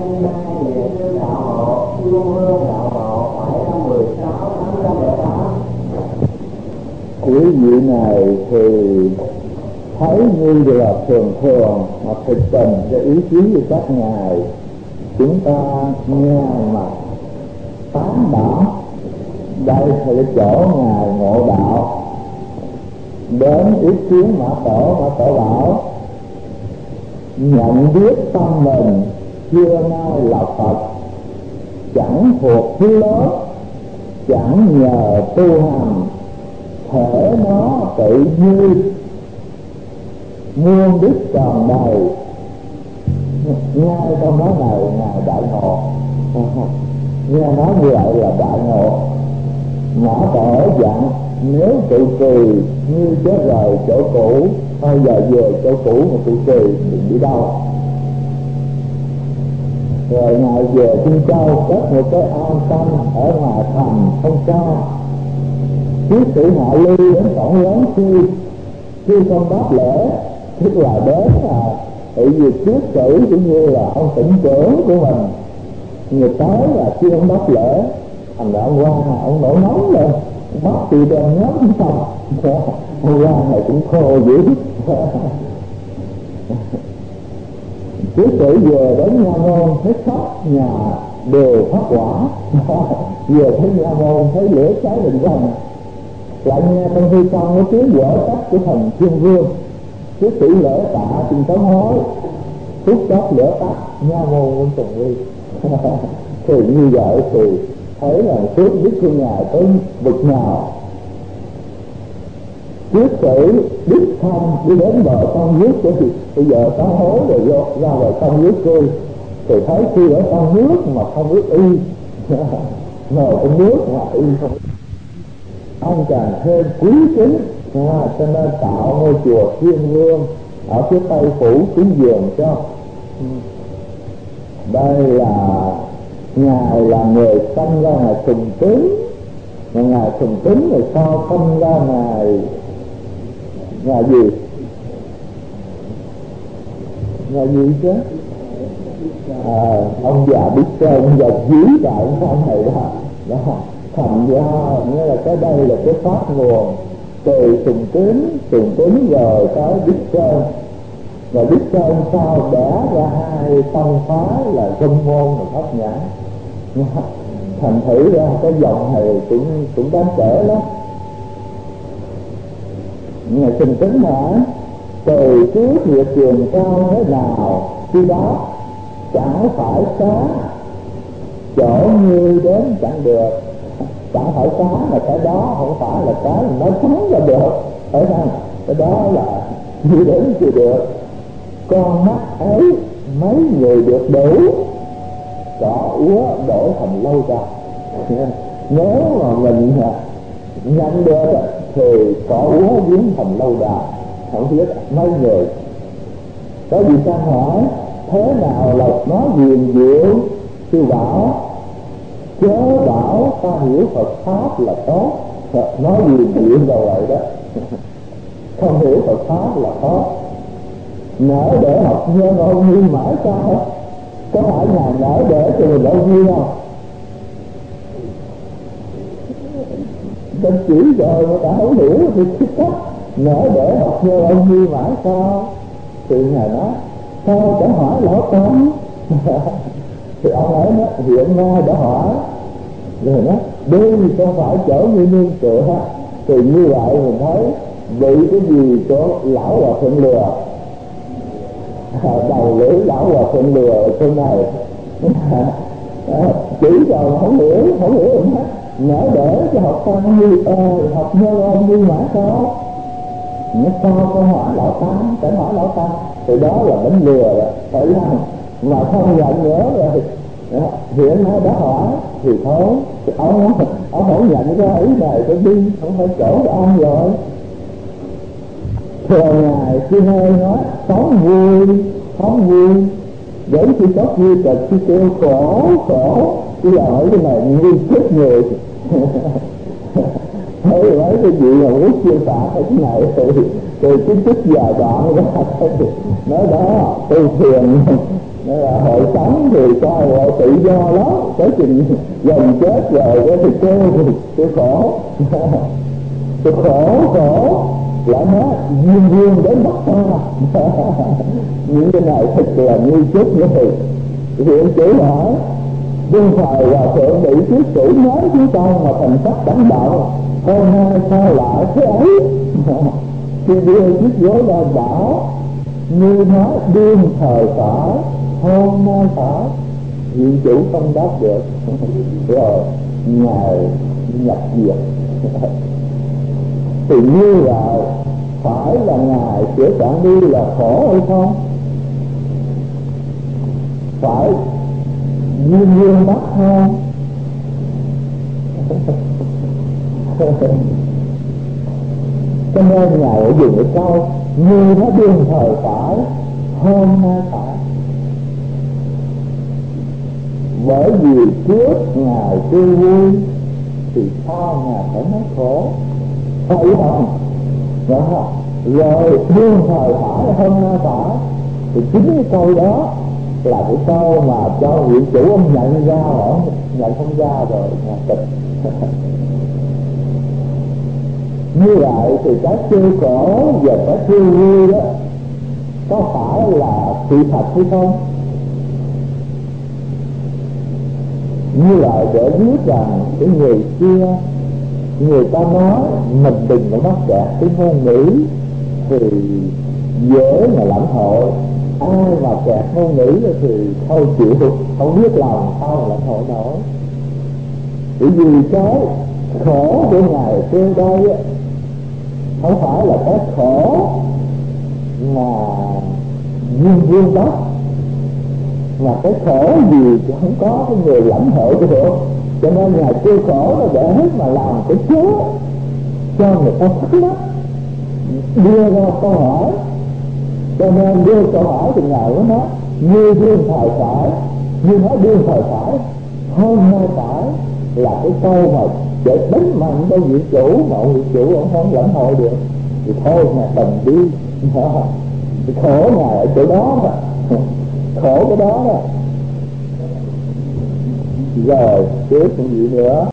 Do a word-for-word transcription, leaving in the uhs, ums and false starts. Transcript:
mươi hai niệm xứ đạo hộ, luôn hương đạo hộ, bảy trăm mười sáu, tám trăm lẻ tám. Quý vị này thì thấy như là thường thường mà thực tình cái ý chí của các ngài chúng ta nghe mà tán bảo. Đây là cái chỗ ngài ngộ đạo đến ý kiến Mã Tổ. Mã Tổ bảo nhận biết tâm mình chưa nay là Phật, chẳng thuộc thứ lớn, chẳng nhờ tu hành, thể nó tự như muôn đức tròn đầy. Ngay trong đó này ngài đại ngộ. Nghe nói như vậy là đại ngộ. Mã Tổ dặn nếu trụ trì như chết rời chỗ cũ, bây giờ về chỗ cũ mà trụ trì thì đi đâu? Rồi ngài về Trung Châu cất một cái ao tâm ở ngoài thành không cao. Trước sĩ Hạ Ly đến cổng lớn khi khi không đáp lễ, tức là đến là tại vì trước sĩ cũng như là ông tỉnh trưởng của mình, người tới là khi ông đáp lễ, thành ra ông qua ông nổi nóng lên, bắt từ đèn nhắm xong, ông qua này cũng khô dữ. Trước sĩ về đến nha môn thấy khắp nhà đều phát quả. Về thấy nha môn thấy lửa cháy rừng rừng, lại nghe trong thư con có tiếng vỡ tắt của thần Thiên Vương. Trước sĩ lễ tạ xin tống hối, phút chốc lửa tắt, nha môn cũng tùng đi. Thì như vậy thì thấy là suốt biết của ngài tới vực nào. Trước sĩ đích thân đi đến bờ sông nước, thì bây giờ có hối rồi vô ra bờ sông nước cười, thì thấy khi ở sông nước mà không biết y, ngồi trong nước mà y không, ông càng thêm quý kính. À, cho nên tạo ngôi chùa Thiên Vương ở phía Tây Phủ cúng dường cho. Đây là ngài là người sanh ra ngài Sùng Tín, mà ngài Sùng Tín rồi sao sanh ra ngài ngài gì ngài gì chứ à, ông già biết chơi ông già dí đại ông này đó, đó thành ra nghĩa là cái đây là cái phát nguồn từ Sùng Tín, Sùng Tín rồi tới Đức Sơn, và Đức Sơn sau đẻ ra hai tông phái là Trung Môn và Pháp Nhãn. Thành thử ra cái dòng này cũng cũng đáng kể lắm. Ngài Sùng Tín hả, từ trước nghiệp trường cao thế nào khi đó chẳng phải xá chỗ như đến chẳng được. Chẳng phải xá là cái đó, không phải là cái nói trắng là được, phải không? Cái đó là như đến thì được. Con mắt ấy mấy người được đủ, cỏ úa đổi thành lâu ra. Nếu mà mình nhận được thì cỏ úa biến thành lâu đài, không biết mấy người. Có gì ta hỏi thế nào là nó huyền diệu? Sư bảo chớ bảo ta hiểu Phật pháp là tốt, nói huyền diệu đâu vậy đó. Không hiểu Phật pháp là tốt. Nỡ để học nhân ôn nhu mãi sao? Có phải ngài nỡ để cho mình ôn nhu không? Mình chỉ rồi mà đã không hiểu thì thích cách nỡ để học nhân ôn nhu mãi sao? Thì ngài nói sao chẳng hỏi lão Tám. Thì ông ấy nói hiện nay đã hỏi rồi, nói đi không phải chở như nương tựa. Thì như vậy mình thấy bị cái gì của lão hòa thượng lừa, đầu lưỡi lão hòa thượng lừa ở trên này. Chỉ rồi không hiểu, không hiểu gì hết. Nỡ để cho học tăng như ờ, học nhân ôn như mã sao? Nó sao câu hỏi lão Tám, phải hỏi lão Tám. Thì đó là đánh lừa rồi, phải làm mà không nhận nữa rồi. Đó, hiện nay đã hỏi thì thôi, ông ông không nhận ra ý này phải đi, không phải chỗ của ông rồi. Thường ngày khi hay nói sống vui, sống vui, đến khi có vui là khi kêu khổ, khổ, bây giờ hỏi cái này như chết người. Thấy lấy cái gì mà muốn chia sẻ cái này thì, thì cái chút giờ đoạn ra nói đó tu thiền Nên là hội sống thì coi họ tự do lắm, tới chừng gần chết rồi đó thì kêu tôi khổ. Tôi khổ khổ là nó duyên duyên đến bắt ta. Những cái này thật là nguy chút rồi. Thì ông chủ hỏi đương thời hòa thượng bị thuyết chủ nói với con mà thành sắc đánh đạo, hôm nay sao lại thế ấy? Khi đưa chiếc gối ra bảo như nói đương thời phải, hôm nay phải. Viện chủ không đáp được. Rồi ngài nhập diệt. Thì như vậy phải là ngài sửa soạn đi là khổ hay không? Phải duyên duyên bắt không? Cho nên ngài dùng cái câu như nó đương thời phải, hôm nay phải. Bởi vì trước ngài tươi vui thì sau ngài phải nói khổ, phải không? Đó. Rồi đương thời phải, hôm nay phải. Thì chính cái câu đó là cái câu mà cho viện chủ ông nhận ra, ông nhận không ra rồi nhà tịch. Như vậy thì cái chưa khổ và cái chưa vui đó có phải là sự thật hay không? Như vậy để biết rằng cái người kia người ta nói mình đừng có mắc kẹt cái ngôn ngữ thì dễ mà lãnh hội. Ai mà kẹt ngôn ngữ thì thôi chịu, không biết lòng sao mà lãnh hội nổi. Bởi vì cái khổ của ngài trên đây á không phải là cái khổ mà duyên duyên đó, mà cái khổ gì cũng không có cái người lãnh hội được. Cho nên ngài kêu khổ nó để hết mà làm cái chớ cho người ta thắc mắc, đưa ra câu hỏi. Cho nên đưa câu hỏi thì ngài mới nói như đương thời phải, như nói đương thời phải, hôm nay phải, là cái câu mà để đánh mạnh cho vị chủ, mà ông vị chủ ông không lãnh hội được thì thôi ngài cần đi. Khổ ngài ở chỗ đó mà, khổ cái đó đó. Rồi tiếp còn gì nữa.